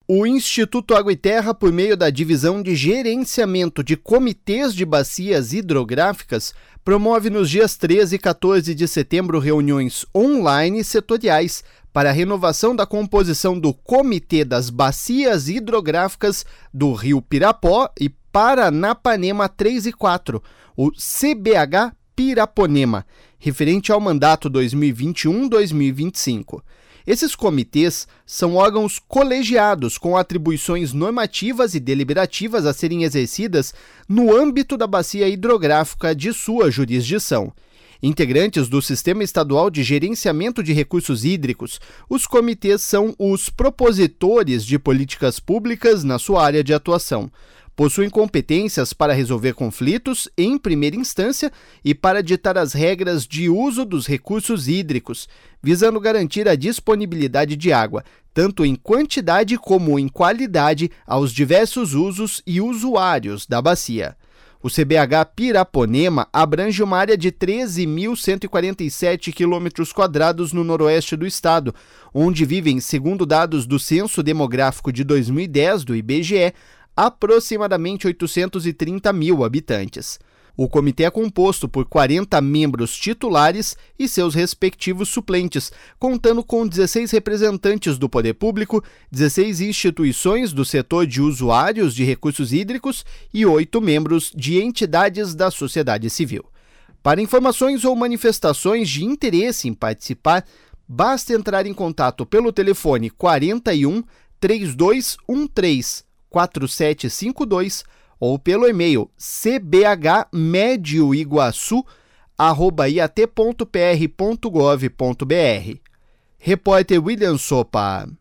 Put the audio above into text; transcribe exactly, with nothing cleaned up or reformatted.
O Instituto Água e Terra, por meio da Divisão de Gerenciamento de Comitês de Bacias Hidrográficas, promove nos dias treze e quatorze de setembro reuniões online setoriais para a renovação da composição do Comitê das Bacias Hidrográficas do Rio Pirapó e Paranapanema três e quatro, o C B H Piraponema, referente ao mandato dois mil e vinte e um a dois mil e vinte e cinco. Esses comitês são órgãos colegiados com atribuições normativas e deliberativas a serem exercidas no âmbito da bacia hidrográfica de sua jurisdição. Integrantes do Sistema Estadual de Gerenciamento de Recursos Hídricos, os comitês são os propositores de políticas públicas na sua área de atuação. Possuem competências para resolver conflitos em primeira instância e para ditar as regras de uso dos recursos hídricos, visando garantir a disponibilidade de água, tanto em quantidade como em qualidade, aos diversos usos e usuários da bacia. O C B H Piraponema abrange uma área de treze mil cento e quarenta e sete quilômetros quadrados no noroeste do estado, onde vivem, segundo dados do Censo Demográfico de dois mil e dez do I B G E, aproximadamente oitocentos e trinta mil habitantes. O comitê é composto por quarenta membros titulares e seus respectivos suplentes, contando com dezesseis representantes do poder público, dezesseis instituições do setor de usuários de recursos hídricos e oito membros de entidades da sociedade civil. Para informações ou manifestações de interesse em participar, basta entrar em contato pelo telefone quarenta e um, trinta e dois treze, quatro sete cinco dois ou pelo e-mail c b h médio iguaçu arroba i a t ponto p r ponto gov ponto b r. Repórter William Sopa.